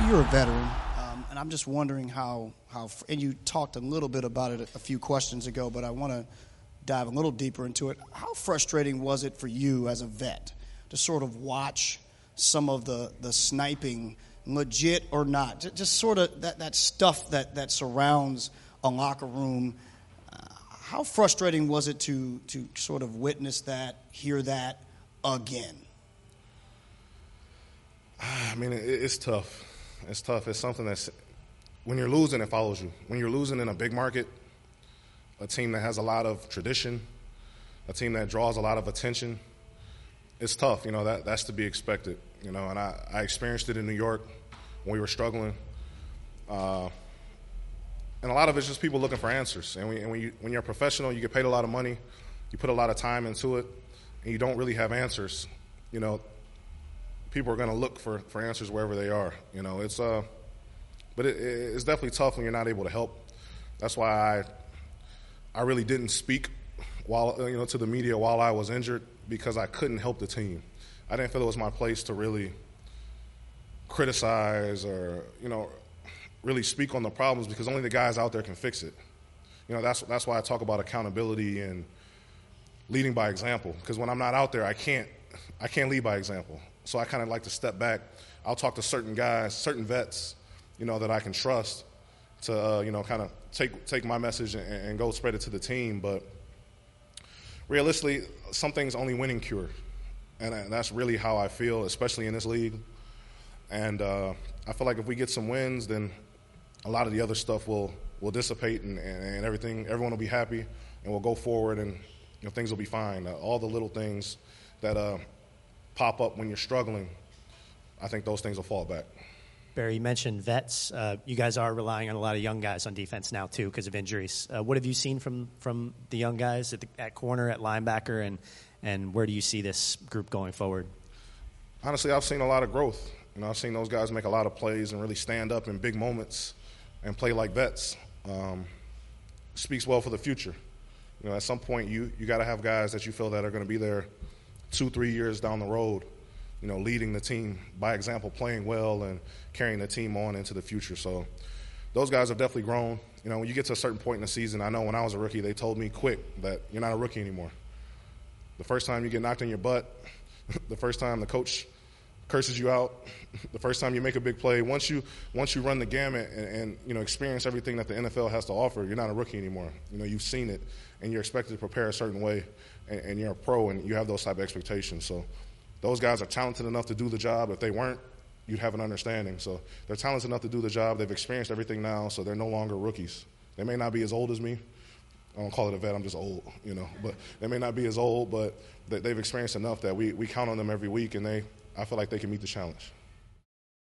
you're a veteran, and I'm just wondering how, and you talked a little bit about it a few questions ago, but I want to dive a little deeper into it. How frustrating was it for you as a vet to sort of watch some of the sniping, legit or not, just sort of that stuff that surrounds a locker room? How frustrating was it to sort of witness that, hear that again? I mean, it's tough. It's tough. It's something that's, when you're losing, it follows you. When you're losing in a big market, a team that has a lot of tradition, a team that draws a lot of attention, it's tough. You know, that's to be expected. You know, and I experienced it in New York when we were struggling. And a lot of it's just people looking for answers. And when you're a professional, you get paid a lot of money, you put a lot of time into it, and you don't really have answers. You know, people are going to look for answers wherever they are. You know, but it's definitely tough when you're not able to help. That's why I really didn't speak to the media while I was injured, because I couldn't help the team. I didn't feel it was my place to really criticize or, really speak on the problems, because only the guys out there can fix it. You know, that's why I talk about accountability and leading by example, because when I'm not out there, I can't lead by example. So I kind of like to step back. I'll talk to certain guys, certain vets, that I can trust to, kind of take my message and go spread it to the team. But realistically, some things only winning cure. And that's really how I feel, especially in this league. And I feel like if we get some wins, then a lot of the other stuff will dissipate and everyone will be happy, and we'll go forward, and things will be fine. All the little things that pop up when you're struggling, I think those things will fall back. Barry, you mentioned vets. You guys are relying on a lot of young guys on defense now, too, because of injuries. What have you seen from the young guys at corner, at linebacker, and where do you see this group going forward? Honestly, I've seen a lot of growth. I've seen those guys make a lot of plays and really stand up in big moments and play like vets. Speaks well for the future. At some point, you got to have guys that you feel that are going to be there 2-3 years down the road, leading the team by example, playing well and carrying the team on into the future. So those guys have definitely grown. When you get to a certain point in the season, I know when I was a rookie, they told me quick that you're not a rookie anymore. The first time you get knocked in your butt, the first time the coach curses you out, the first time you make a big play, once you run the gamut and experience everything that the NFL has to offer, you're not a rookie anymore. You've seen it, and you're expected to prepare a certain way, and you're a pro, and you have those type of expectations. So those guys are talented enough to do the job. If they weren't, you'd have an understanding. So they're talented enough to do the job. They've experienced everything now, so they're no longer rookies. They may not be as old as me. I don't call it a vet, I'm just old, But they may not be as old, but they've experienced enough that we count on them every week, and I feel like they can meet the challenge.